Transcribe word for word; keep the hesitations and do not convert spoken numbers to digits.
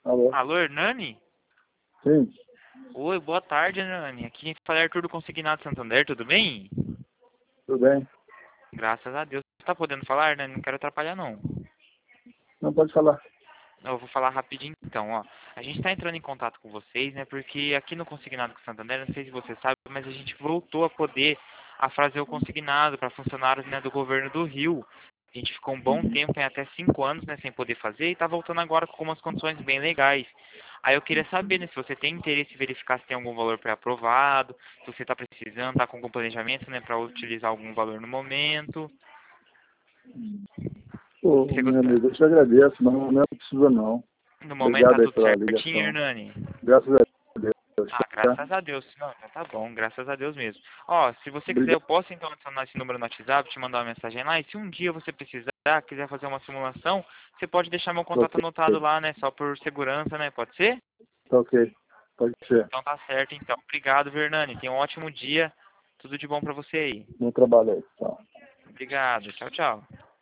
Alô? Alô, Hernani? Sim, Oi, boa tarde, Hernani. Aqui quem fala é Arthur do Consignado Santander, tudo bem? tudo bem? Graças a Deus. Você tá podendo falar, Hernani? Não quero atrapalhar, não. Não pode falar. Eu vou falar rapidinho, então, ó. A gente tá entrando em contato com vocês, né? Porque aqui no Consignado com Santander, não sei se você sabe, mas a gente voltou a poder a fazer o consignado para funcionários, né, do governo do Rio. A gente ficou um bom Uhum. tempo, tem até cinco anos, né, sem poder fazer, e tá voltando agora com umas condições bem legais. Aí eu queria saber, né, se você tem interesse em verificar se tem algum valor pré-aprovado, se você tá precisando, tá com algum planejamento, né, para utilizar algum valor no momento. Ô, Você meu gosta... amigo, eu te agradeço, mas não não precisa não. No momento tá Obrigado aí tudo pela certinho, ligação. Hernani? Graças a Deus, Ah, tá? graças a Deus. Não, então tá bom, graças a Deus mesmo. Ó, se você quiser, Obrigado. eu posso então adicionar esse número no WhatsApp, te mandar uma mensagem lá. E se um dia você precisar, quiser fazer uma simulação, você pode deixar meu Tá contato ok, anotado lá, né? Só por segurança, né? Pode ser? tá ok. Pode ser. Então tá certo, então. Obrigado, Vernani. Tenha um ótimo dia. Tudo de bom pra você aí. Bom trabalho aí. Tchau. Obrigado. Tchau, tchau.